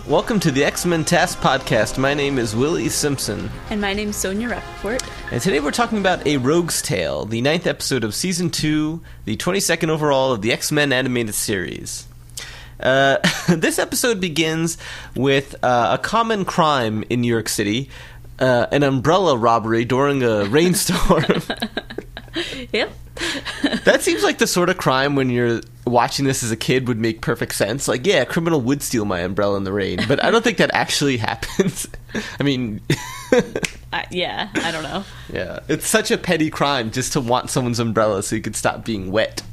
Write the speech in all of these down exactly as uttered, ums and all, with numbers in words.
Welcome to the X-Men Task Podcast. My name is Willie Simpson. And my name's Sonia Rappaport. And today we're talking about A Rogue's Tale, the ninth episode of Season two, the twenty-second overall of the X-Men animated series. Uh, this episode begins with uh, a common crime in New York City, uh, an umbrella robbery during a rainstorm. Yep. That seems like the sort of crime when you're watching this as a kid would make perfect sense. Like, yeah, a criminal would steal my umbrella in the rain, but I don't think that actually happens. I mean... uh, yeah, I don't know. Yeah, it's such a petty crime just to want someone's umbrella so you could stop being wet.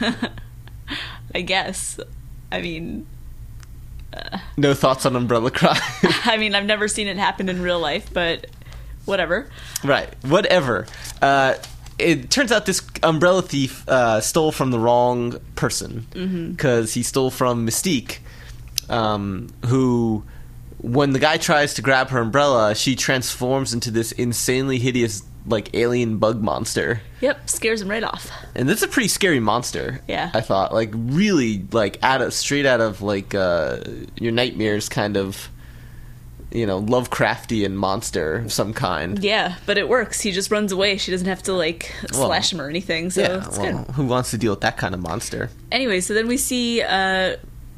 I guess. I mean... Uh, no thoughts on umbrella crime? I mean, I've never seen it happen in real life, but whatever. Right, whatever. Uh... It turns out this umbrella thief uh, stole from the wrong person because mm-hmm. he stole from Mystique, um, who, when the guy tries to grab her umbrella, she transforms into this insanely hideous, like, alien bug monster. Yep, scares him right off. And this is a pretty scary monster. Yeah, I thought, like, really, like, out of straight out of like uh, your nightmares, kind of. You know, Lovecraftian monster of some kind. Yeah, but it works. He just runs away. She doesn't have to, like, well, slash him or anything, so yeah, it's well, good. Who wants to deal with that kind of monster? Anyway, so then we see uh,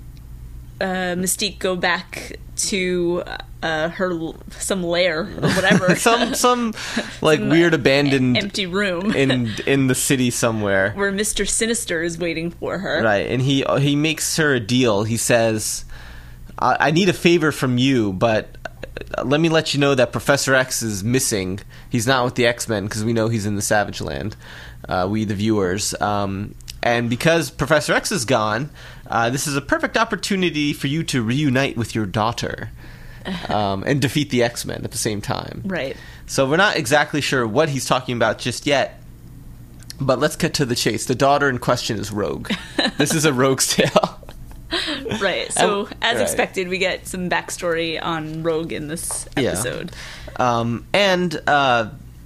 uh, Mystique go back to uh, her some lair or whatever. some, some, like, some, weird abandoned... empty room. in in the city somewhere. Where Mister Sinister is waiting for her. Right, and he, he makes her a deal. He says, I, I need a favor from you, but... let me let you know that Professor X is missing. He's not with the X-Men because we know he's in the Savage Land, uh, we the viewers. Um, and because Professor X is gone, uh, this is a perfect opportunity for you to reunite with your daughter um, and defeat the X-Men at the same time. Right. So we're not exactly sure what he's talking about just yet, but let's get to the chase. The daughter in question is Rogue. This is a Rogue's Tale. Right, so um, as right. expected, we get some backstory on Rogue in this episode. Yeah. Um, and uh,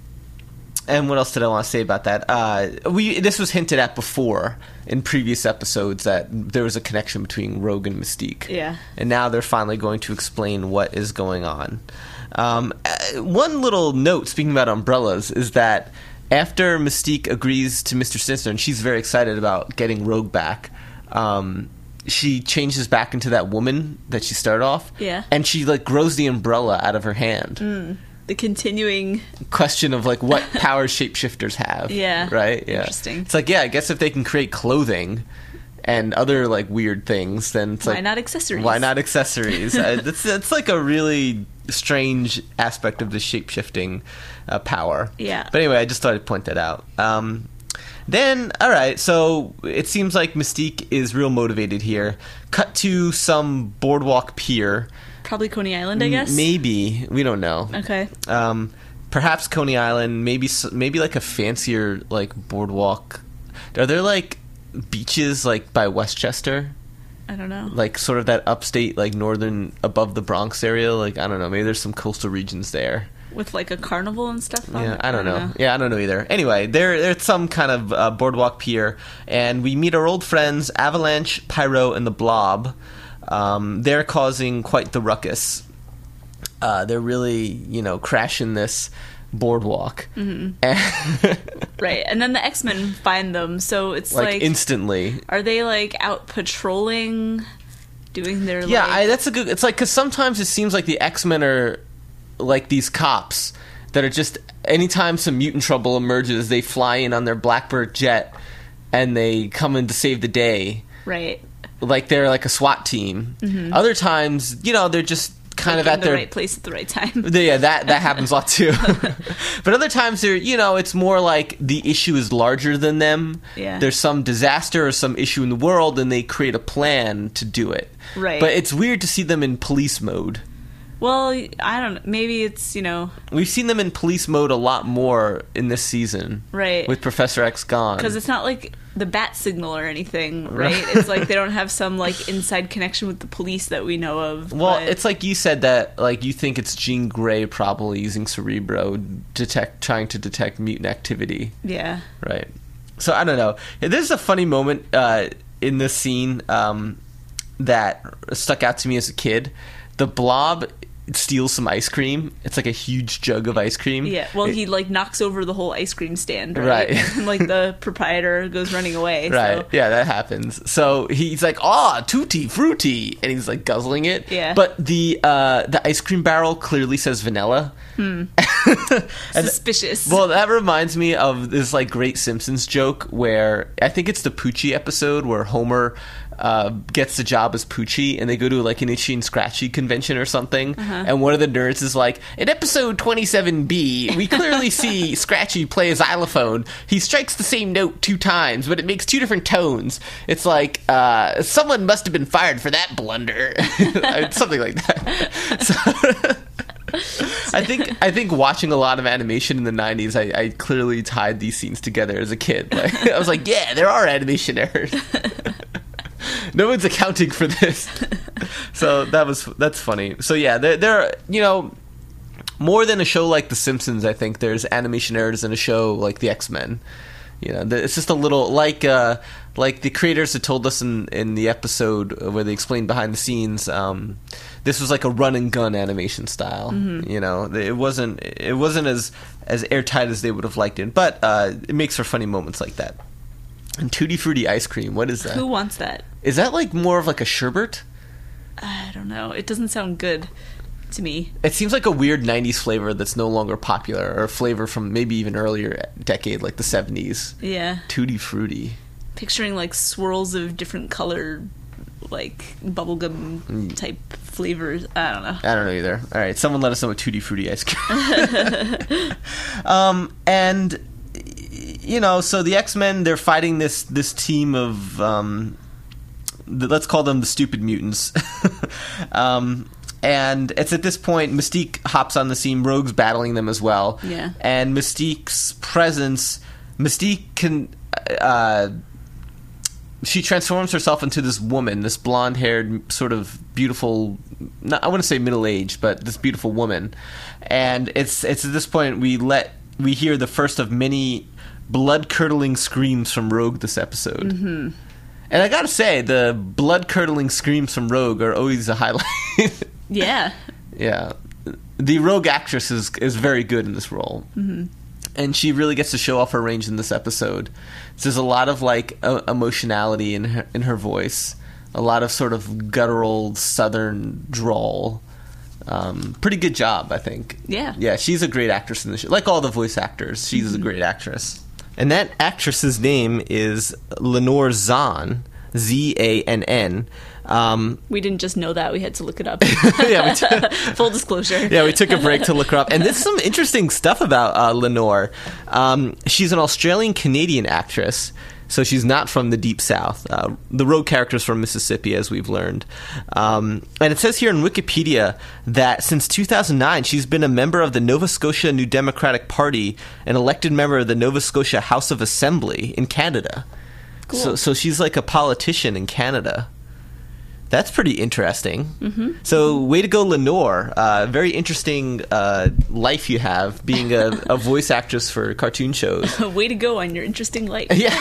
and what else did I want to say about that? Uh, we this was hinted at before in previous episodes that there was a connection between Rogue and Mystique. Yeah, and now they're finally going to explain what is going on. Um, one little note, speaking about umbrellas, is that after Mystique agrees to Mister Sinister, and she's very excited about getting Rogue back. Um, she changes back into that woman that she started off. Yeah. And she, like, grows the umbrella out of her hand. Mm. The continuing... question of, like, what powers shapeshifters have. Yeah. Right? Yeah. Interesting. It's like, yeah, I guess if they can create clothing and other, like, weird things, then it's why like... Why not accessories? Why not accessories? uh, that's, that's, like, a really strange aspect of the shapeshifting uh, power. Yeah. But anyway, I just thought I'd point that out. Um... Then, all right, so it seems like Mystique is real motivated here. Cut to some boardwalk pier. Probably Coney Island, I guess? Maybe. We don't know. Okay. Um, perhaps Coney Island, maybe maybe like a fancier, like, boardwalk. Are there, like, beaches, like, by Westchester? I don't know. Like, sort of that upstate, like, northern, above the Bronx area? Like, I don't know, maybe there's some coastal regions there. With, like, a carnival and stuff on Yeah, it? I don't, I don't know. know. Yeah, I don't know either. Anyway, there, there's some kind of uh, boardwalk pier, and we meet our old friends, Avalanche, Pyro, and the Blob. Um, they're causing quite the ruckus. Uh, they're really, you know, crashing this boardwalk. Mm-hmm. Right, and then the X-Men find them, so it's like... like... instantly. Are they, like, out patrolling, doing their, Yeah, like... I, that's a good... It's like, because sometimes it seems like the X-Men are... like these cops that are just, anytime some mutant trouble emerges, they fly in on their Blackbird jet and they come in to save the day. Right. Like they're like a SWAT team. Mm-hmm. Other times, you know, they're just kind like of at the their right place at the right time. Yeah, that that happens a lot too. But other times, they're, you know, it's more like the issue is larger than them. Yeah. There's some disaster or some issue in the world, and they create a plan to do it. Right. But it's weird to see them in police mode. Well, I don't know. Maybe it's, you know... We've seen them in police mode a lot more in this season. Right. With Professor X gone. Because it's not like the bat signal or anything, right? It's like they don't have some, like, inside connection with the police that we know of. Well, but... it's like you said that, like, you think it's Jean Grey probably using Cerebro, detect, trying to detect mutant activity. Yeah. Right. So, I don't know. There's a funny moment uh, in this scene um, that stuck out to me as a kid. the Blob steals some ice cream. It's like a huge jug of ice cream. Yeah, well, it, he like knocks over the whole ice cream stand, right? Right. And, like the proprietor goes running away. Right. So. Yeah, that happens. So he's like, "Ah, tutti frutti," and he's like guzzling it. Yeah. But the uh, the ice cream barrel clearly says vanilla. Hmm. And, Suspicious. well, that reminds me of this like great Simpsons joke where I think it's the Poochie episode where Homer uh, gets the job as Poochie, and they go to like an Itchy and Scratchy convention or something, Uh-huh. and one of the nerds is like, "In episode twenty-seven B, we clearly see Scratchy play a xylophone. He strikes the same note two times, but it makes two different tones. It's like uh, someone must have been fired for that blunder," something like that. So, I think I think watching a lot of animation in the nineties, I, I clearly tied these scenes together as a kid. Like, I was like, yeah, there are animation errors. No one's accounting for this. So that was that's funny. So yeah, there there are, you know, more than a show like The Simpsons, I think there's animation errors in a show like The X-Men. You know, it's just a little like uh, like the creators had told us in, in the episode where they explained behind the scenes. Um, this was like a run and gun animation style. Mm-hmm. You know, it wasn't it wasn't as as airtight as they would have liked it, but uh, it makes for funny moments like that. And Tutti Frutti ice cream, what is that? Who wants that? Is that like more of like a sherbet? I don't know. It doesn't sound good to me. It seems like a weird nineties flavor that's no longer popular, or a flavor from maybe even earlier decade, like the seventies. Yeah. Tutti Frutti. Picturing like swirls of different colored, like bubblegum Mm. type flavors. I don't know. I don't know either. All right, someone let us know what Tutti Frutti ice cream. um, and you know, so the X-Men, they're fighting this this team of um, the, let's call them the stupid mutants. um, and it's at this point Mystique hops on the scene. Rogue's battling them as well. Yeah. And Mystique's presence, Mystique can. Uh, she transforms herself into this woman, this blonde-haired, sort of beautiful, not, I want to say middle-aged, but this beautiful woman. And it's it's at this point we let we hear the first of many blood-curdling screams from Rogue this episode. Mm-hmm. And I gotta say, the blood-curdling screams from Rogue are always a highlight. Yeah. Yeah. The Rogue actress is is very good in this role. Mm-hmm. And she really gets to show off her range in this episode. So there's a lot of like uh, emotionality in her, in her voice, a lot of sort of guttural Southern drawl. Um, pretty good job, I think. Yeah. Yeah, she's a great actress in the show. Like all the voice actors, she's Mm-hmm. a great actress. And that actress's name is Lenore Zahn, Z A N N. Um, We didn't just know that. We had to look it up. yeah, we t- Full disclosure. yeah, we took a break to look her up. And there's some interesting stuff about uh, Lenore. Um, she's an Australian-Canadian actress, so she's not from the Deep South. Uh, the Rogue character's from Mississippi, as we've learned. Um, and it says here in Wikipedia that since two thousand nine, she's been a member of the Nova Scotia New Democratic Party, an elected member of the Nova Scotia House of Assembly in Canada. Cool. So, so she's like a politician in Canada. That's pretty interesting. Mm-hmm. So, way to go, Lenore. Uh, very interesting uh, life you have, being a, a voice actress for cartoon shows. Way to go on your interesting life. Yeah.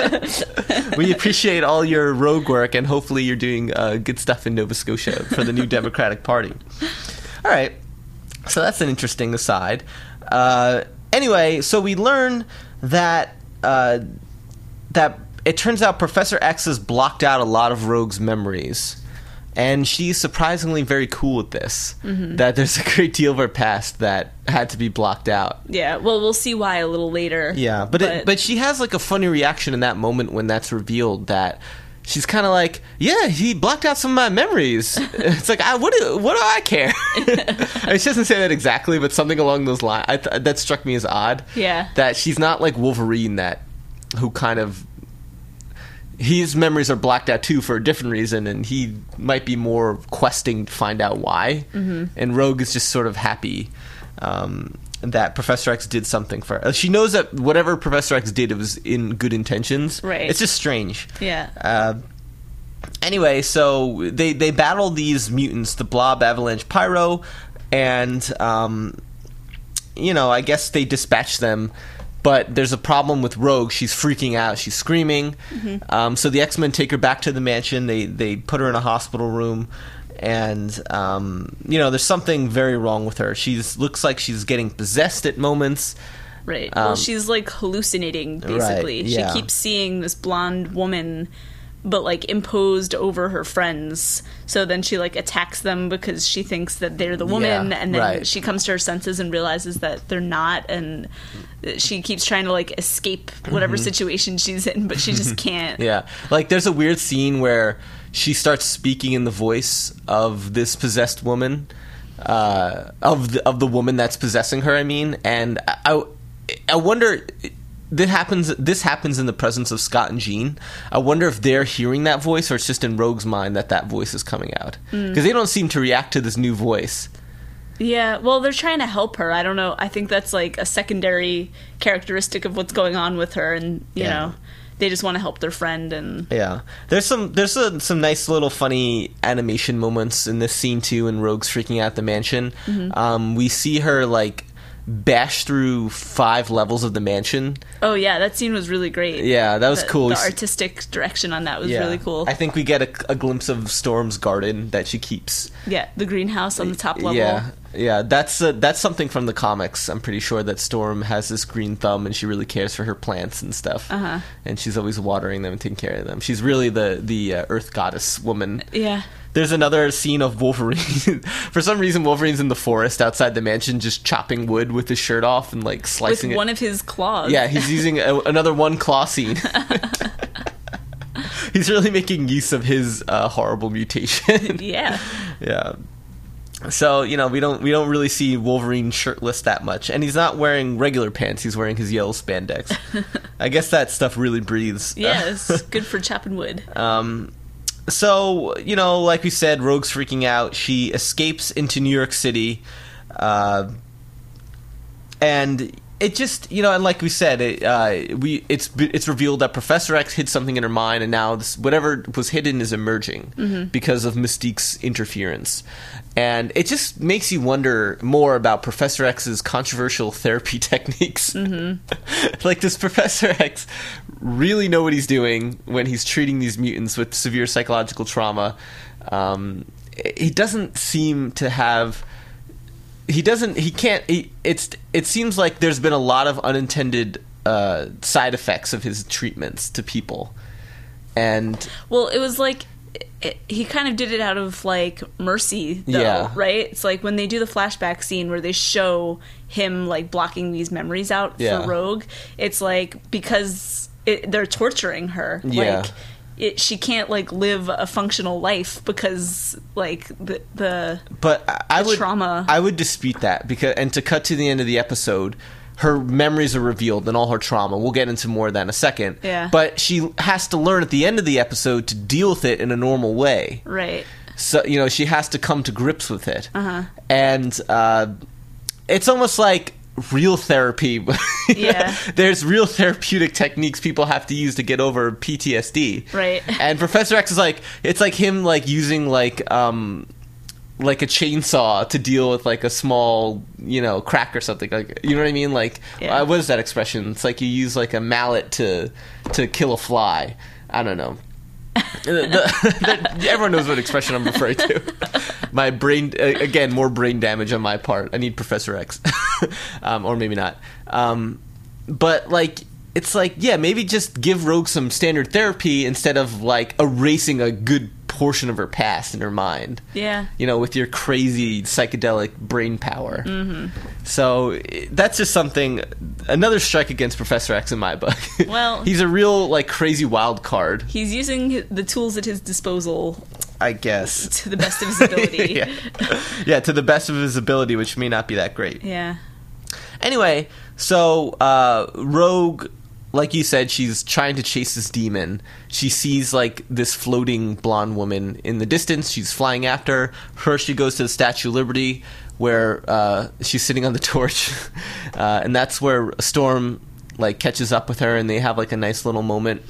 We appreciate all your Rogue work, and hopefully you're doing uh, good stuff in Nova Scotia for the new Democratic Party. All right. So, that's an interesting aside. Uh, anyway, so we learn that... Uh, that it turns out Professor X has blocked out a lot of Rogue's memories. And she's surprisingly very cool with this. Mm-hmm. That there's a great deal of her past that had to be blocked out. Yeah, well, we'll see why a little later. Yeah, but but, it, but she has like a funny reaction in that moment when that's revealed, that she's kind of like, yeah, he blocked out some of my memories. It's like, I, what, do, what do I care? I mean, she doesn't say that exactly, but something along those lines. I th- that struck me as odd. Yeah. That she's not like Wolverine, that who kind of... his memories are blacked out too for a different reason, and he might be more questing to find out why. Mm-hmm. And Rogue is just sort of happy um, that Professor X did something for her. She knows that whatever Professor X did, it was in good intentions. Right. It's just strange. Yeah. Uh, anyway, so they, they battle these mutants, the Blob, Avalanche, Pyro, and, um, you know, I guess they dispatch them. But there's a problem with Rogue. She's freaking out. She's screaming. Mm-hmm. Um, so the X-Men take her back to the mansion. They they put her in a hospital room. and um, you know, there's something very wrong with her. She's looks like she's getting possessed at moments. Right. Um, well, she's like hallucinating, basically. right, yeah. She keeps seeing this blonde woman, but like imposed over her friends. So then she like attacks them because she thinks that they're the woman, Yeah, and then right. she comes to her senses and realizes that they're not, and she keeps trying to like escape whatever Mm-hmm. situation she's in, but she just can't. Yeah, like there's a weird scene where she starts speaking in the voice of this possessed woman, uh, of the, of the woman that's possessing her. I mean, and I, I, I wonder. This happens. This happens in the presence of Scott and Jean. I wonder if they're hearing that voice, or it's just in Rogue's mind that that voice is coming out, because Mm. they don't seem to react to this new voice. Yeah, well, they're trying to help her. I don't know. I think that's like a secondary characteristic of what's going on with her, and you Yeah. know, they just want to help their friend. And Yeah, there's some there's a, some nice little funny animation moments in this scene too. And Rogue's freaking out at the mansion. Mm-hmm. Um, we see her like bash through five levels of the mansion. oh yeah, that scene was really great. Yeah, that was the, cool. The We s- artistic direction on that was Yeah. really cool. I think we get a, a glimpse of Storm's garden that she keeps. yeah, the greenhouse on the top level. Yeah, yeah, that's uh, that's something from the comics. I'm pretty sure that Storm has this green thumb, and she really cares for her plants and stuff. Uh-huh. And she's always watering them and taking care of them. She's really the the uh, Earth goddess woman. Yeah. There's another scene of Wolverine. For some reason, Wolverine's in the forest outside the mansion, just chopping wood with his shirt off and like With slicing it. one of his claws. Yeah, he's using a, another one claw scene. He's really making use of his uh, horrible mutation. Yeah. Yeah. So, you know, we don't we don't really see Wolverine shirtless that much, and he's not wearing regular pants. He's wearing his yellow spandex. I guess that stuff really breathes. Yes. Good for chopping wood. Um, so, you know, like we said, Rogue's freaking out. She escapes into New York City, uh, and it just, you know, and like we said, it, uh, we it's it's revealed that Professor X hid something in her mind, and now this, whatever was hidden is emerging Mm-hmm. because of Mystique's interference. And it just makes you wonder more about Professor X's controversial therapy techniques. Mm-hmm. Like, does Professor X really know what he's doing when he's treating these mutants with severe psychological trauma? Um, he doesn't seem to have... He doesn't... He can't... He, it's. It seems like there's been a lot of unintended uh, side effects of his treatments to people. And... Well, it was like... It, he kind of did it out of like mercy, though, Yeah. right? It's like when they do the flashback scene where they show him like blocking these memories out Yeah. for Rogue. It's like because it, they're torturing her. Yeah. Like it, she can't like live a functional life because like the the But I- I the would trauma. I would dispute that, because and to cut to the end of the episode, her memories are revealed and all her trauma. We'll get into more of that in a second. Yeah. But she has to learn at the end of the episode to deal with it in a normal way. right. So, you know, she has to come to grips with it. Uh-huh. And uh, it's almost like real therapy. Yeah. There's real therapeutic techniques people have to use to get over P T S D. Right. And Professor X is like, it's like him like using like um like a chainsaw to deal with like a small, you know, crack or something. Like, you know what I mean? Like, Yeah. uh, what is that expression? It's like you use like a mallet to to kill a fly. I don't know. the, the, the, everyone knows what expression I'm referring to. My brain, uh, again, more brain damage on my part. I need Professor X, um, or maybe not. Um, but like, it's like, yeah, maybe just give Rogue some standard therapy instead of like erasing a good portion of her past in her mind. Yeah. You know, with your crazy psychedelic brain power. Mm-hmm. So i- that's just something. Another strike against Professor X in my book. Well- he's a real like crazy wild card, He's using the tools at his disposal I guess. to the best of his ability. yeah. yeah, to the best of his ability, which may not be that great. Yeah. Anyway, so uh, Rogue, like you said, she's trying to chase this demon. She sees like this floating blonde woman in the distance. She's flying after her. She goes to the Statue of Liberty, where uh, she's sitting on the torch, uh, and that's where Storm like catches up with her, and they have like a nice little moment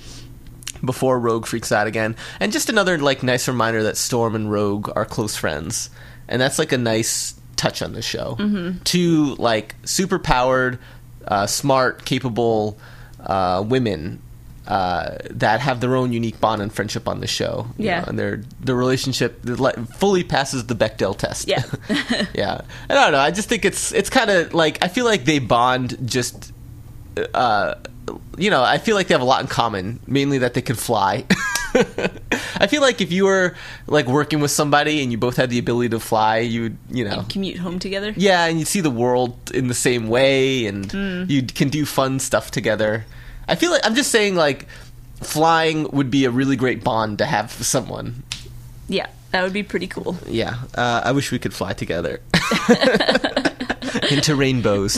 before Rogue freaks out again. And just another like nice reminder that Storm and Rogue are close friends, and that's like a nice touch on the show. Mm-hmm. Two like super powered, uh, smart, capable uh, women uh, that have their own unique bond and friendship on the show. you Yeah. know, and their the relationship fully passes the Bechdel test. Yeah. Yeah. I don't know. I just think it's it's kind of like, I feel like they bond just, uh, you know, I feel like they have a lot in common, mainly that they can fly. I feel like if you were like working with somebody and you both had the ability to fly, you would, you know, Commute home together. yeah, and you see the world in the same way, and Mm. you can do fun stuff together. I feel like I'm just saying, like, flying would be a really great bond to have with someone. Yeah, that would be pretty cool. Yeah, uh, I wish we could fly together into rainbows.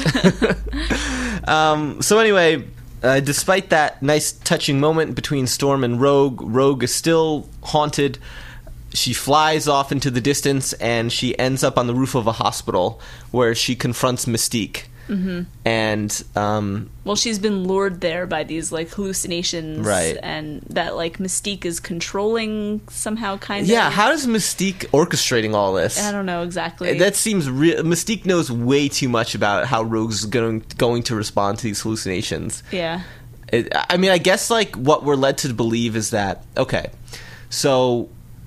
um, so anyway. Uh, despite that nice touching moment between Storm and Rogue, Rogue is still haunted. She flies off into the distance, and she ends up on the roof of a hospital where she confronts Mystique. Mm-hmm. And um, Well, she's been lured there by these like hallucinations, Right. And that like Mystique is controlling somehow, kind yeah, of. how does Mystique orchestrating all this? I don't know exactly. That seems real. Mystique knows way too much about how Rogue's going going to respond to these hallucinations. yeah, It, I mean, I guess like what we're led to believe is that, okay, so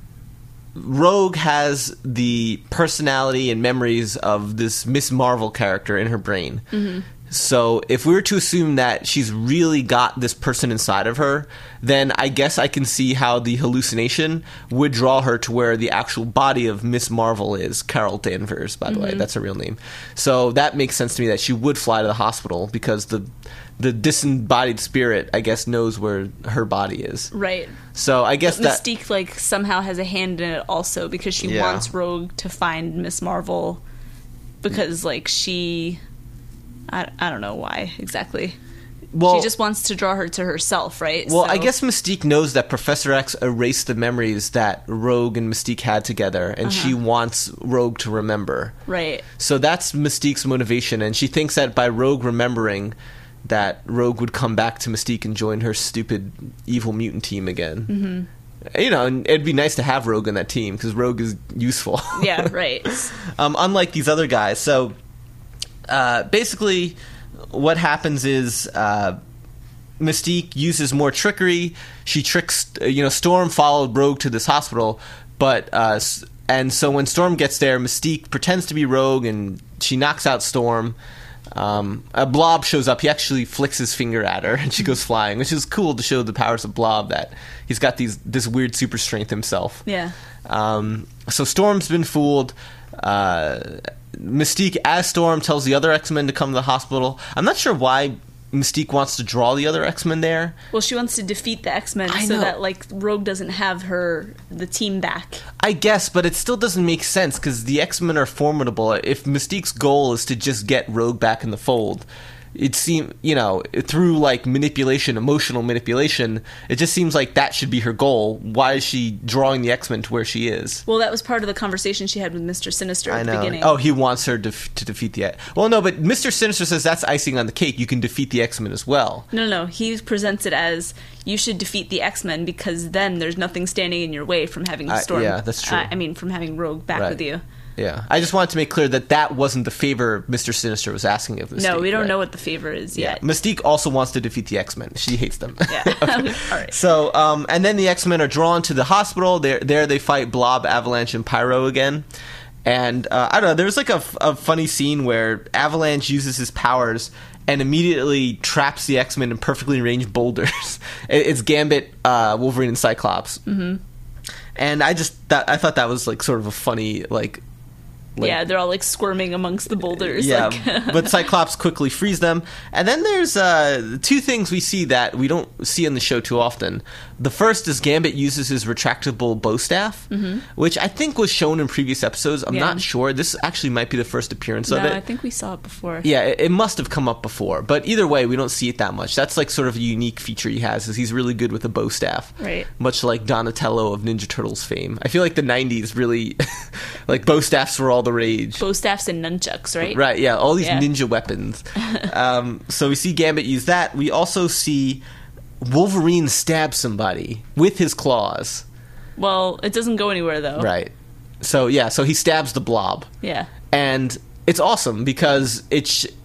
Rogue has the personality and memories of this Miss Marvel character in her brain. Mm-hmm. So if we were to assume that she's really got this person inside of her, then I guess I can see how the hallucination would draw her to where the actual body of Miss Marvel is. Carol Danvers, by the way, that's her real name. So that makes sense to me that she would fly to the hospital, because the the disembodied spirit, I guess, knows where her body is. right. So I guess that Mystique like somehow has a hand in it also, because she Yeah. wants Rogue to find Miss Marvel, because like she, I, I don't know why exactly. well, she just wants to draw her to herself, right? Well, I So- guess Mystique knows that Professor X erased the memories that Rogue and Mystique had together, and Uh-huh. she wants Rogue to remember. right. So that's Mystique's motivation, and she thinks that by Rogue remembering, that Rogue would come back to Mystique and join her stupid evil mutant team again. Mm-hmm. You know, and it'd be nice to have Rogue in that team, because Rogue is useful. Yeah, right. um, unlike these other guys. So uh, basically, what happens is uh, Mystique uses more trickery. She tricks, uh, you know, Storm followed Rogue to this hospital, but uh, s- and so when Storm gets there, Mystique pretends to be Rogue, and she knocks out Storm. Um, a Blob shows up. He actually flicks his finger at her, and she goes flying, which is cool to show the powers of Blob, that he's got these this weird super strength himself. Yeah. Um, so Storm's been fooled. Uh, Mystique, as Storm, tells the other X-Men to come to the hospital. I'm not sure why Mystique wants to draw the other X-Men there. Well, she wants to defeat the X-Men I so know. that like Rogue doesn't have her the team back. I guess, but it still doesn't make sense, because the X-Men are formidable. If Mystique's goal is to just get Rogue back in the fold, it seems, you know, through like manipulation, emotional manipulation, it just seems like that should be her goal. Why is she drawing the X-Men to where she is? Well, that was part of the conversation she had with Mister Sinister at I the know. beginning. Oh, he wants her to, to defeat the... Well, no, but Mister Sinister says that's icing on the cake. You can defeat the X-Men as well. No, no, he presents it as you should defeat the X-Men, because then there's nothing standing in your way from having Uh, Storm. yeah, that's true. Uh, I mean, from having Rogue back Right. with you. Yeah. I just wanted to make clear that that wasn't the favor Mister Sinister was asking of Mystique. No, we don't right? know what the favor is Yeah. yet. Mystique also wants to defeat the X-Men. She hates them. Yeah. All right. So, um, and then the X-Men are drawn to the hospital. There, there they fight Blob, Avalanche, and Pyro again. And uh, I don't know. There's like a, f- a funny scene where Avalanche uses his powers and immediately traps the X-Men in perfectly ranged boulders. It- it's Gambit, uh, Wolverine, and Cyclops. Mm-hmm. And I just that I thought that was like sort of a funny like. like yeah, they're all like squirming amongst the boulders. Yeah, like- but Cyclops quickly frees them. And then there's uh, two things we see that we don't see on the show too often. The first is Gambit uses his retractable bow staff, mm-hmm. which I think was shown in previous episodes. I'm Yeah. not sure. This actually might be the first appearance no, of it. I think we saw it before. Yeah, it, it must have come up before. But either way, we don't see it that much. That's like sort of a unique feature he has, is he's really good with a bow staff. Right. Much like Donatello of Ninja Turtles fame. I feel like the nineties really, like bow staffs were all the rage. Bow staffs and nunchucks, right? Right, yeah, all these Yeah. ninja weapons. um, so we see Gambit use that. We also see Wolverine stab somebody with his claws. Well, it doesn't go anywhere though. Right. So yeah, so he stabs the Blob. Yeah. And it's awesome because it's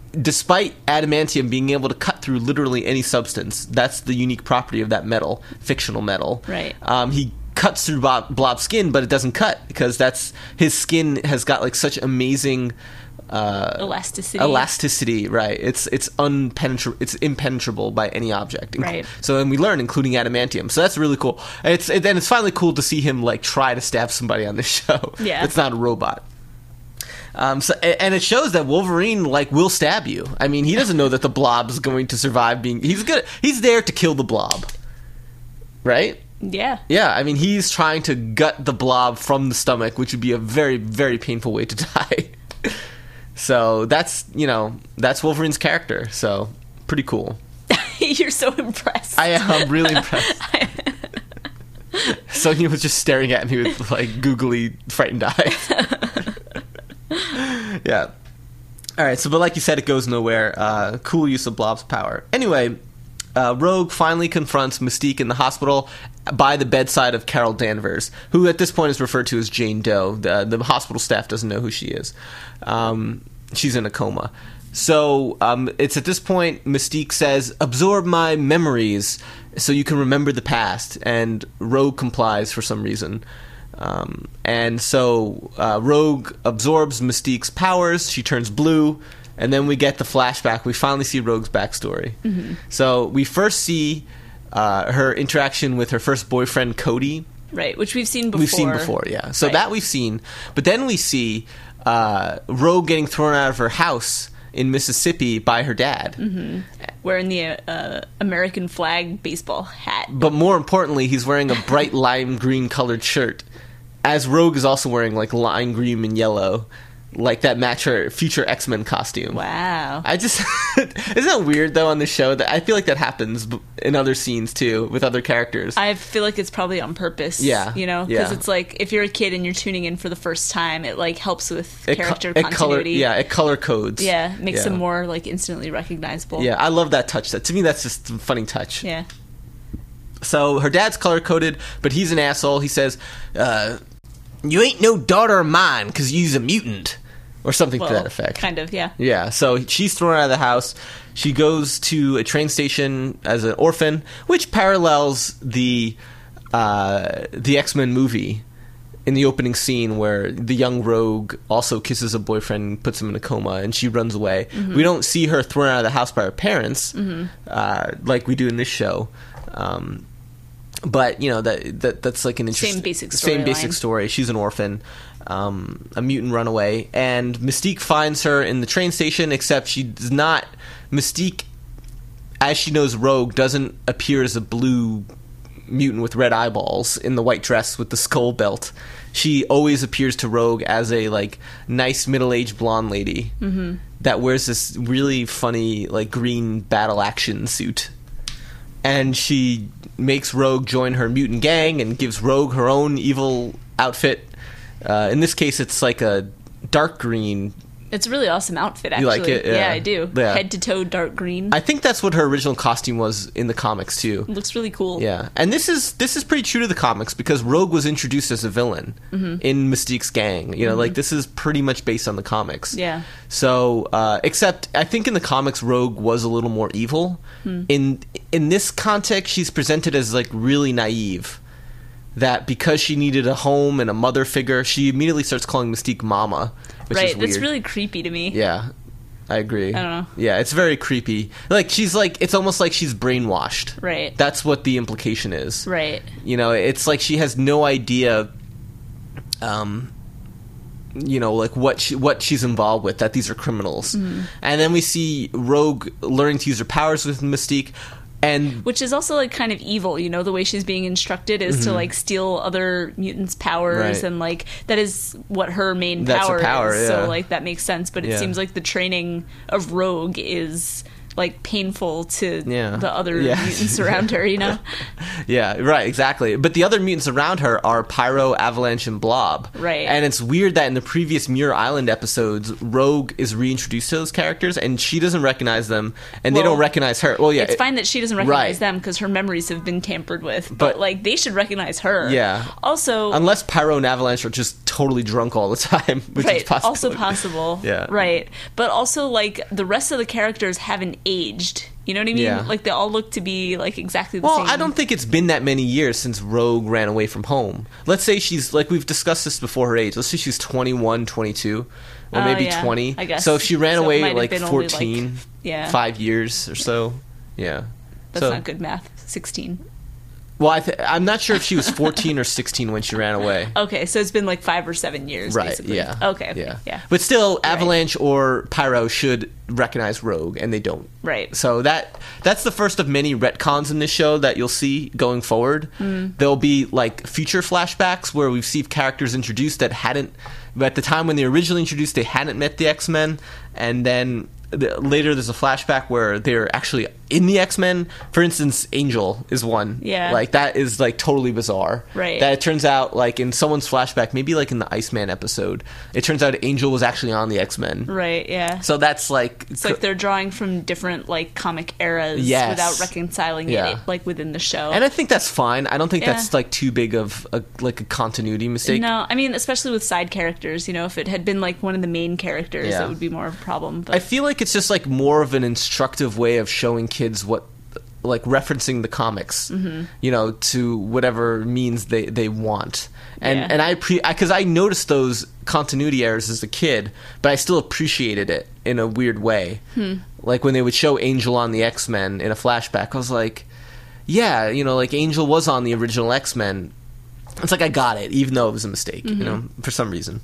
despite adamantium being able to cut through literally any substance, that's the unique property of that metal, fictional metal. Right. Um, he cuts through Blob, Blob's skin, but it doesn't cut because that's his skin has got like such amazing uh, elasticity. Elasticity, right? It's it's unpenetrable. It's impenetrable by any object. Right. So, and we learn, including adamantium. So that's really cool. It's and then it's finally cool to see him like try to stab somebody on this show. Yeah. It's not a robot. Um, so, and it shows that Wolverine like will stab you. I mean, he doesn't know that the Blob is going to survive being. He's good. He's there to kill the Blob, right? Yeah. Yeah. I mean, he's trying to gut the Blob from the stomach, which would be a very, very painful way to die. So that's you know that's Wolverine's character. So pretty cool. You're so impressed. I am I'm really impressed. Sonia was just staring at me with like googly, frightened eyes. Yeah. All right. So, but like you said, it goes nowhere. Uh, cool use of Blob's power. Anyway, uh, Rogue finally confronts Mystique in the hospital by the bedside of Carol Danvers, who at this point is referred to as Jane Doe. The, the hospital staff doesn't know who she is. Um, she's in a coma. So um, it's at this point Mystique says, "Absorb my memories so you can remember the past," and Rogue complies for some reason. Um, and so uh, Rogue absorbs Mystique's powers. She turns blue, and then we get the flashback. We finally see Rogue's backstory. Mm-hmm. So we first see uh, her interaction with her first boyfriend, Cody. Right, which we've seen before. We've seen before, yeah. So right. that we've seen. But then we see uh, Rogue getting thrown out of her house in Mississippi by her dad. Mm-hmm. Wearing the uh, American flag baseball hat. But more importantly, he's wearing a bright lime green colored shirt. As Rogue is also wearing like lime green and yellow, like that match her future X-Men costume. Wow. I just isn't that weird though on the show that I feel like that happens in other scenes too with other characters. I feel like it's probably on purpose. Yeah, you know, because yeah. it's like if you're a kid and you're tuning in for the first time, it like helps with it character co- it continuity. Color, yeah, it color codes. Yeah, makes yeah. them more like instantly recognizable. Yeah, I love that touch. That to me, that's just a funny touch. Yeah. So her dad's color coded, but he's an asshole. He says, uh, "You ain't no daughter of mine because you's a mutant," or something Well, to that effect. Kind of, yeah. Yeah. So she's thrown out of the house. She goes to a train station as an orphan, which parallels the uh, the X-Men movie in the opening scene where the young Rogue also kisses a boyfriend, puts him in a coma, and she runs away. Mm-hmm. We don't see her thrown out of the house by her parents mm-hmm. uh, like we do in this show. Um, But you know that, that that's like an interesting same basic same storyline. basic story. She's an orphan, um, a mutant runaway, and Mystique finds her in the train station. Except she does not. Mystique, as she knows Rogue, doesn't appear as a blue mutant with red eyeballs in the white dress with the skull belt. She always appears to Rogue as a like nice middle-aged blonde lady mm-hmm. that wears this really funny like green battle action suit. And she makes Rogue join her mutant gang and gives Rogue her own evil outfit. Uh, in this case, it's like a dark green. It's a really awesome outfit, actually. You like it? Yeah, yeah I do. Yeah. Head to toe dark green. I think that's what her original costume was in the comics, too. It looks really cool. Yeah. And this is this is pretty true to the comics because Rogue was introduced as a villain mm-hmm. in Mystique's gang. You know, mm-hmm. like this is pretty much based on the comics. Yeah. So, uh, except I think in the comics, Rogue was a little more evil. Hmm. In in this context, she's presented as like really naive. That because she needed a home and a mother figure, she immediately starts calling Mystique Mama. Which right, is weird. That's really creepy to me. Yeah, I agree. I don't know. Yeah, it's very creepy. Like she's like, it's almost like she's brainwashed. Right. That's what the implication is. Right. You know, it's like she has no idea. Um. You know, like what she, what she's involved with. That these are criminals, mm-hmm. and then we see Rogue learning to use her powers with Mystique. And which is also like kind of evil, you know, the way she's being instructed is mm-hmm. to like steal other mutants' powers right. and like that is what her main That's power, her power is. Yeah. So like that makes sense, but it yeah. seems like the training of Rogue is like painful to Yeah. the other Yeah. mutants around her, you know? Yeah, right, exactly. But the other mutants around her are Pyro, Avalanche, and Blob. Right. And it's weird that in the previous Muir Island episodes, Rogue is reintroduced to those characters, and she doesn't recognize them, and they Well, don't recognize her. Well, yeah, It's it- fine that she doesn't recognize right. them because her memories have been tampered with, but, But- like they should recognize her. Yeah. Also, unless Pyro and Avalanche are just totally drunk all the time, which right, is possible. also possible. Yeah. Right. But also, like, the rest of the characters haven't aged. You know what I mean? Yeah. Like, they all look to be, like, exactly the Well, same. I don't think it's been that many years since Rogue ran away from home. Let's say she's, like, we've discussed this before her age. Let's say she's twenty-one, twenty-two, or Oh, maybe yeah, twenty. I guess. So if she ran So it away might have like been only, like, fourteen, yeah. five years or so. Yeah. That's so, not good math. sixteen. Well, I th- I'm not sure if she was fourteen or sixteen when she ran away. Okay, so it's been, like, five or seven years, Right, basically. yeah. Okay, okay, Yeah. yeah. But still, Avalanche or Pyro should recognize Rogue, and they don't. Right. So that that's the first of many retcons in this show that you'll see going forward. Mm. There'll be like future flashbacks where we see characters introduced that hadn't, at the time when they were originally introduced, they hadn't met the X-Men, and then the, later there's a flashback where they're actually in the X-Men. For instance, Angel is one. Yeah. Like that is like totally bizarre. Right. That it turns out like in someone's flashback, maybe like in the Iceman episode, it turns out Angel was actually on the X-Men. Right, yeah. So that's like It's like they're drawing from different, like, comic eras Yes. without reconciling Yeah. it, like, within the show. and I think that's fine. I don't think Yeah. that's like too big of a like a continuity mistake. No, I mean, especially with side characters, you know, if it had been, like, one of the main characters, Yeah. it would be more of a problem. But I feel like it's just like more of an instructive way of showing kids what, like referencing the comics, Mm-hmm. you know, to whatever means they, they want. And Yeah. and I pre because I, I noticed those continuity errors as a kid, but I still appreciated it in a weird way. Hmm. Like when they would show Angel on the X-Men in a flashback, I was like, yeah, you know, like Angel was on the original X-Men. It's like I got it, even though it was a mistake, Mm-hmm. you know, for some reason.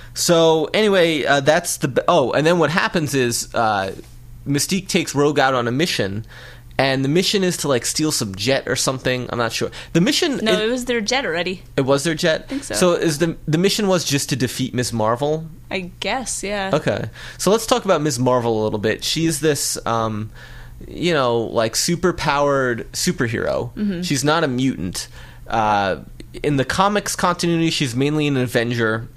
So anyway, uh, that's the oh, and then what happens is uh, Mystique takes Rogue out on a mission, and the mission is to like steal some jet or something. I'm not sure. The mission no, it, it was their jet already. it was their jet. I think so. So is the the mission was just to defeat Miz Marvel? I guess, yeah. Okay, so let's talk about Miz Marvel a little bit. She's this, um, you know, like super powered superhero. Mm-hmm. She's not a mutant. Uh, in the comics continuity, she's mainly an Avenger.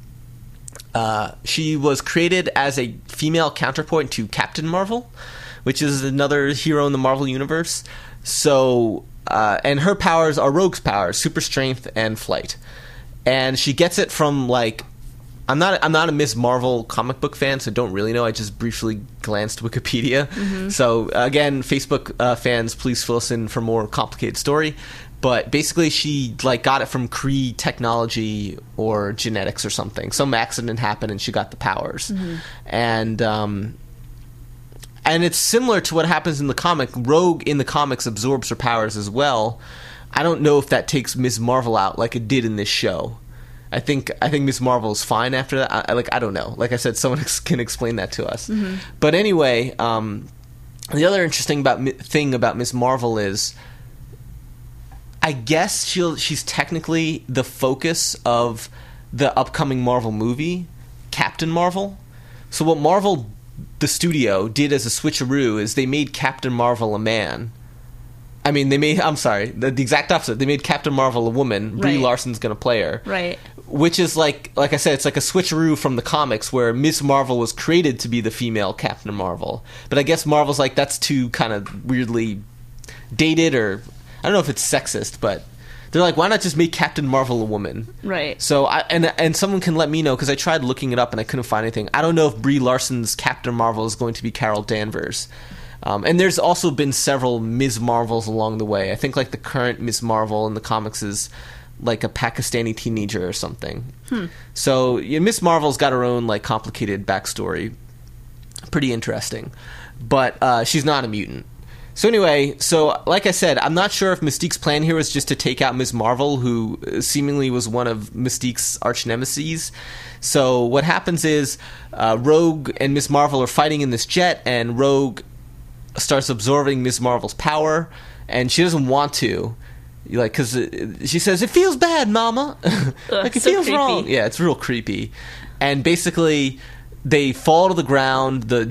Uh, she was created as a female counterpoint to Captain Marvel, which is another hero in the Marvel universe. So, uh, and her powers are Rogue's powers: super strength and flight. And she gets it from like, I'm not I'm not a Miz Marvel comic book fan, so don't really know. I just briefly glanced Wikipedia. Mm-hmm. So again, Facebook uh, fans, please fill us in for more complicated story. But basically, she like got it from Kree technology or genetics or something. Some accident happened, and she got the powers. Mm-hmm. And um, and it's similar to what happens in the comic. Rogue in the comics absorbs her powers as well. I don't know if that takes Miz Marvel out like it did in this show. I think I think Miz Marvel is fine after that. I, I like I don't know. Like I said, someone ex- can explain that to us. Mm-hmm. But anyway, um, the other interesting about thing about Miz Marvel is, I guess she'll she's technically the focus of the upcoming Marvel movie, Captain Marvel. So what Marvel, the studio, did as a switcheroo is they made Captain Marvel a man. I mean, they made. I'm sorry, the, the exact opposite. They made Captain Marvel a woman. Brie Right. Larson's going to play her. Right. Which is like, like I said, it's like a switcheroo from the comics where Miz Marvel was created to be the female Captain Marvel. But I guess Marvel's like, that's too kind of weirdly dated, or I don't know if it's sexist, but they're like, why not just make Captain Marvel a woman? Right. So I and and someone can let me know, because I tried looking it up and I couldn't find anything. I don't know if Brie Larson's Captain Marvel is going to be Carol Danvers. Um, and there's also been several Miz Marvels along the way. I think like the current Miz Marvel in the comics is like a Pakistani teenager or something. Hmm. So yeah, Miz Marvel's got her own like complicated backstory. Pretty interesting. But uh, she's not a mutant. So anyway, so like I said, I'm not sure if Mystique's plan here was just to take out Miz Marvel, who seemingly was one of Mystique's arch nemesis. So what happens is uh, Rogue and Miz Marvel are fighting in this jet, and Rogue starts absorbing Miz Marvel's power, and she doesn't want to, like, because she says, "It feels bad, Mama." Like it so feels creepy. wrong. Yeah, it's real creepy. And basically, they fall to the ground. The jet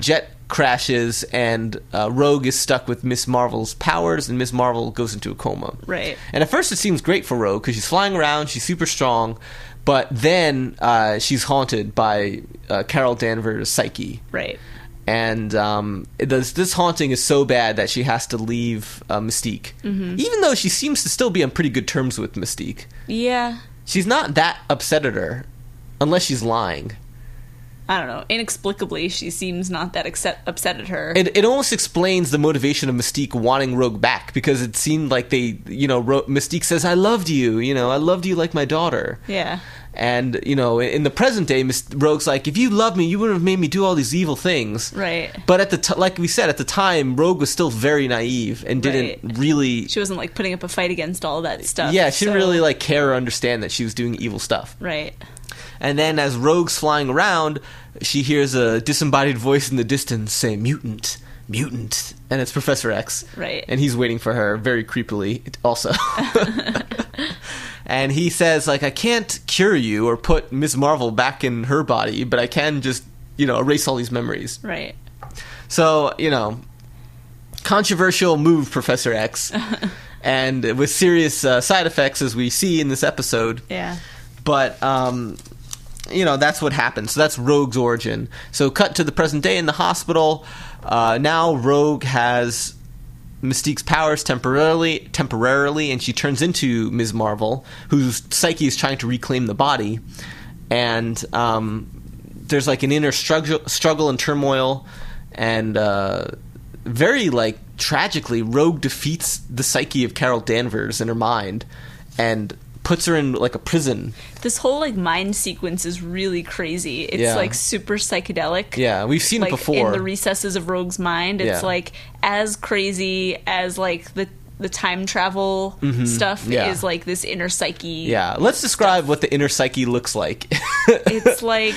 crashes, and uh, Rogue is stuck with Miss Marvel's powers, and Miss Marvel goes into a coma. Right. And at first it seems great for Rogue because she's flying around, she's super strong, but then uh, she's haunted by uh, Carol Danvers' psyche. Right. And um, this, this haunting is so bad that she has to leave uh, Mystique. Mm-hmm. Even though she seems to still be on pretty good terms with Mystique. Yeah. She's not that upset at her, unless she's lying. I don't know. Inexplicably, she seems not that upset, upset at her. It, it almost explains the motivation of Mystique wanting Rogue back, because it seemed like they, you know, Ro- Mystique says, I loved you, you know, I loved you like my daughter. Yeah. And, you know, in the present day, Miss Rogue's like, if you loved me, you wouldn't have made me do all these evil things. Right. But at the t- like we said, at the time, Rogue was still very naive and didn't Right. really... She wasn't, like, putting up a fight against all that stuff. Yeah, she didn't so- really, like, care or understand that she was doing evil stuff. Right. And then as Rogue's flying around, she hears a disembodied voice in the distance say, mutant, mutant. And it's Professor X. Right. And he's waiting for her very creepily also. And he says, like, I can't cure you or put Miz Marvel back in her body, but I can just, you know, erase all these memories. Right. So, you know, controversial move, Professor X. And with serious uh, side effects, as we see in this episode. Yeah. But, um, you know, that's what happened. So that's Rogue's origin. So cut to the present day in the hospital. Uh, now Rogue has Mystique's powers temporarily, temporarily, and she turns into Miz Marvel, whose psyche is trying to reclaim the body. And um, there's like an inner struggle, struggle and turmoil, and uh, very like tragically, Rogue defeats the psyche of Carol Danvers in her mind, and puts her in like a prison. This whole like mind sequence is really crazy. It's Yeah. like super psychedelic. Yeah, we've seen like it before. in the recesses of Rogue's mind. It's Yeah. like as crazy as like the the time travel stuff yeah. is like this inner psyche. Yeah, let's describe what the inner psyche looks like. It's like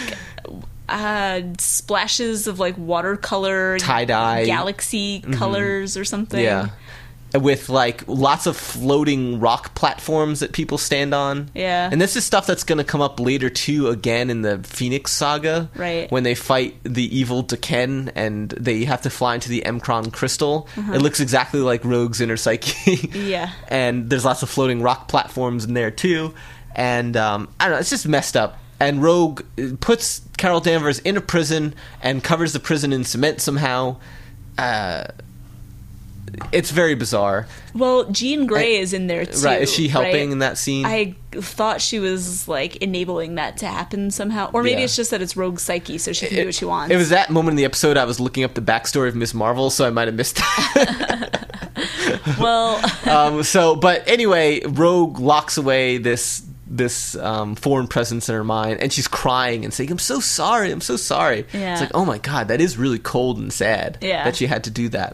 uh splashes of like watercolor Tie-dye. galaxy colors or something. Yeah. With like lots of floating rock platforms that people stand on. Yeah. And this is stuff that's going to come up later too, again in the Phoenix Saga. Right. When they fight the evil Daken and they have to fly into the Emkron crystal. It looks exactly like Rogue's inner psyche. Yeah. And there's lots of floating rock platforms in there too. And um, I don't know, it's just messed up. And Rogue puts Carol Danvers in a prison and covers the prison in cement somehow. Uh, it's very bizarre. Well, Jean Grey I- is in there too. Right, is she helping right? in that scene? I thought she was like enabling that to happen somehow, or maybe Yeah. it's just that it's Rogue's psyche, so she can do what she wants. It was that moment in the episode I was looking up the backstory of Miss Marvel, so I might have missed that. well, um, so, but anyway, Rogue locks away this this um, foreign presence in her mind, and she's crying and saying, "I'm so sorry, I'm so sorry." Yeah. It's like, oh my god, that is really cold and sad Yeah. that she had to do that.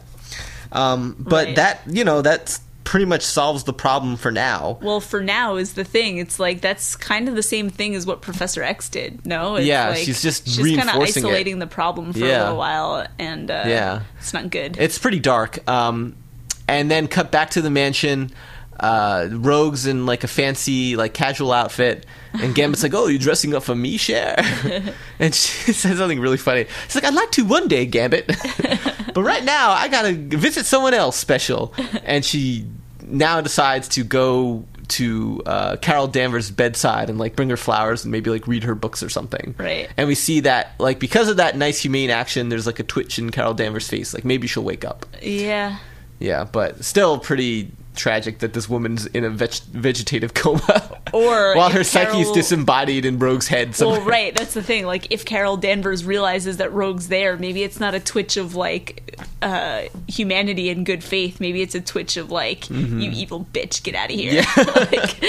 Um, but Right. that, you know, that's pretty much solves the problem for now. well, for now is the thing. It's like that's kind of the same thing as what Professor X did. No, it's Yeah, like, she's just she's kind of reinforcing it. isolating the problem for Yeah. a little while, and uh, Yeah. it's not good. It's pretty dark. Um, and then cut back to the mansion. Uh, Rogue's in like a fancy, like casual outfit, and Gambit's like, "Oh, you're dressing up for me, Cher?" And she says something really funny. She's like, "I'd like to one day, Gambit, but right now I gotta visit someone else special." And she now decides to go to uh, Carol Danvers' bedside and like bring her flowers and maybe like read her books or something. Right. And we see that like because of that nice humane action, there's like a twitch in Carol Danvers' face. Like maybe she'll wake up. yeah. Yeah, but still pretty tragic that this woman's in a veg- vegetative coma. Or while if her psyche's Carol- disembodied in Rogue's head somewhere. Well, right. That's the thing. Like, if Carol Danvers realizes that Rogue's there, maybe it's not a twitch of like uh, humanity and good faith. Maybe it's a twitch of like, you evil bitch, get out of here. Mm-hmm. Yeah.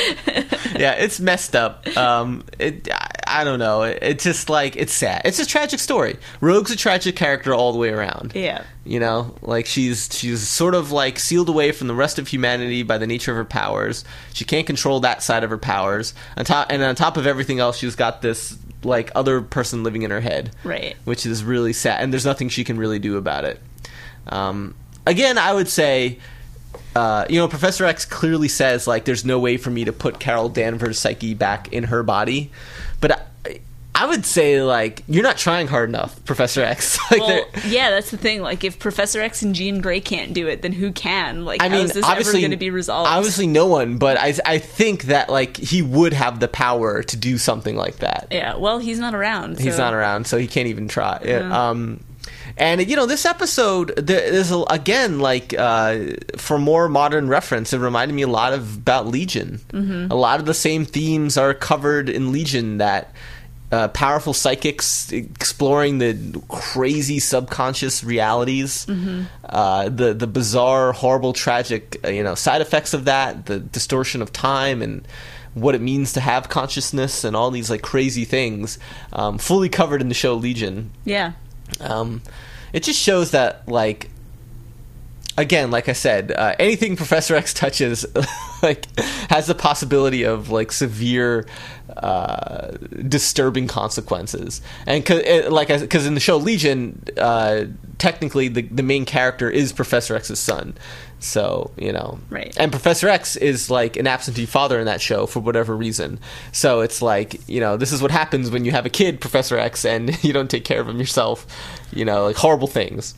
Like, Yeah, it's messed up. Um, it, I, I don't know. It, it's just like, it's sad. It's a tragic story. Rogue's a tragic character all the way around. yeah. You know, like she's she's sort of like sealed away from the rest of humanity by the nature of her powers. She can't control that side of her powers. On top, and on top of everything else, she's got this like other person living in her head, Right. which is really sad. And there's nothing she can really do about it. Um, again, I would say, uh, you know, Professor X clearly says like, there's no way for me to put Carol Danvers' psyche back in her body, but. I, I would say, like, you're not trying hard enough, Professor X. Like, Well, yeah, that's the thing. Like, if Professor X and Jean Grey can't do it, then who can? Like, I how mean, is this ever obviously, going to be resolved? obviously no one, but I, I think that, like, he would have the power to do something like that. Yeah, well, he's not around. He's so- not around, so he can't even try. Yeah. Yeah. Um, and, you know, this episode, there- there's, a, again, like, uh, for more modern reference, it reminded me a lot of about Legion. Mm-hmm. A lot of the same themes are covered in Legion, that uh, powerful psychics exploring the crazy subconscious realities, mm-hmm. uh, the, the bizarre, horrible, tragic, uh, you know, side effects of that, the distortion of time, and what it means to have consciousness, and all these, like, crazy things, um, fully covered in the show Legion. Yeah. Um, it just shows that, like, again, like I said, uh, anything Professor X touches, like, has the possibility of, like, severe, uh, disturbing consequences. And cause, it, like, because in the show Legion, uh, technically the the main character is Professor X's son. So, you know, Right. and Professor X is, like, an absentee father in that show for whatever reason. So it's like, you know, this is what happens when you have a kid, Professor X, and you don't take care of him yourself. You know, like, horrible things.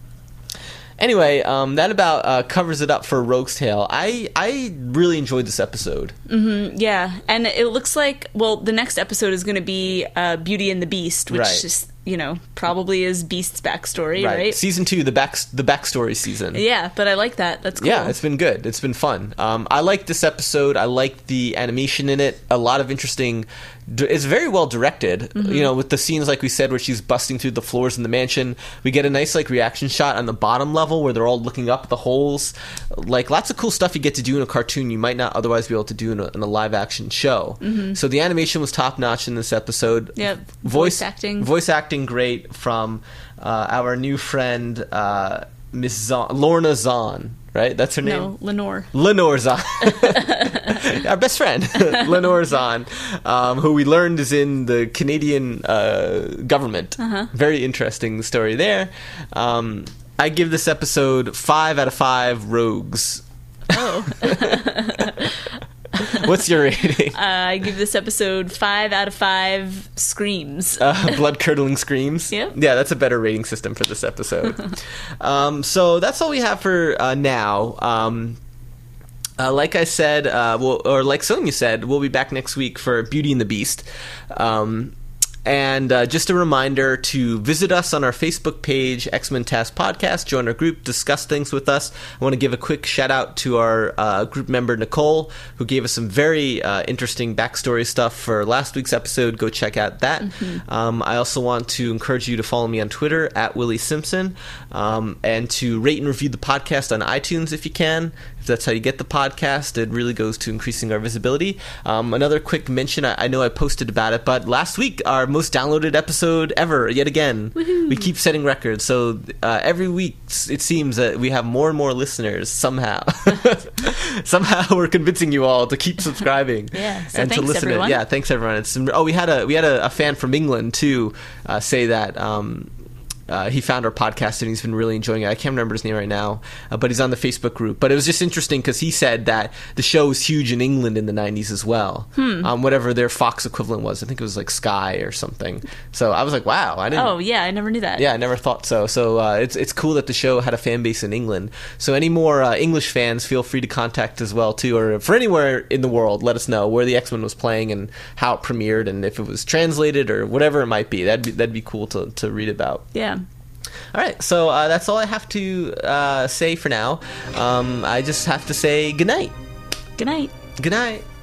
Anyway, um, that about uh, covers it up for Rogue's Tale. I I really enjoyed this episode. Mm-hmm, yeah, and it looks like, well, the next episode is going to be uh, Beauty and the Beast, which Right. is, you know, probably is Beast's backstory, right? Season two, the back the backstory season. Yeah, but I like that. That's cool. Yeah, it's been good. It's been fun. Um, I like this episode. I like the animation in it. A lot of interesting. It's very well directed. Mm-hmm. You know, with the scenes like we said, where she's busting through the floors in the mansion. We get a nice, like, reaction shot on the bottom level where they're all looking up at the holes. Like, lots of cool stuff you get to do in a cartoon you might not otherwise be able to do in a, in a live action show. Mm-hmm. So the animation was top notch in this episode. Yeah, voice acting. Voice acting great from uh, our new friend uh, Miss Zahn, Lorna Zahn. Right, that's her name. No, Lenore. Lenore Zahn, our best friend, Lenore Zahn, um, who we learned is in the Canadian uh, government. Uh-huh. Very interesting story there. Um, I give this episode five out of five rogues. Oh. What's your rating? Uh, I give this episode five out of five screams. Uh, blood-curdling screams. Yeah. Yeah, that's a better rating system for this episode. um, so that's all we have for uh, now. Um, uh, like I said, uh, we'll, or like Sonia said, we'll be back next week for Beauty and the Beast. Um, And uh, just a reminder to visit us on our Facebook page, X-Men Task Podcast. Join our group, discuss things with us. I want to give a quick shout out to our uh, group member, Nicole, who gave us some very uh, interesting backstory stuff for last week's episode. Go check out that. Mm-hmm. Um, I also want to encourage you to follow me on Twitter, at Willie Simpson, um, and to rate and review the podcast on iTunes if you can. If that's how you get the podcast, it really goes to increasing our visibility. Um, another quick mention, I, I know I posted about it, but last week, our most downloaded episode ever, yet again. Woohoo. We keep setting records, so uh, every week it seems that we have more and more listeners somehow. Somehow we're convincing you all to keep subscribing. Yeah, so and to thanks, listen everyone. To, yeah, thanks everyone. It's, oh, we had a we had a, a fan from England too uh, say that um, Uh, he found our podcast and he's been really enjoying it. I can't remember his name right now, uh, but he's on the Facebook group. But it was just interesting because he said that the show was huge in England in the nineties as well. Hmm. Um, whatever their Fox equivalent was. I think it was like Sky or something. So I was like, wow. I didn't. Oh, yeah, I never knew that. Yeah, I never thought so. So uh, it's it's cool that the show had a fan base in England. So any more uh, English fans, feel free to contact as well too, or for anywhere in the world, let us know where the X-Men was playing and how it premiered, and if it was translated or whatever it might be. That'd be that'd be cool to to read about. Yeah. All right, so uh, that's all I have to uh, say for now. Um, I just have to say good night. Good night. Good night.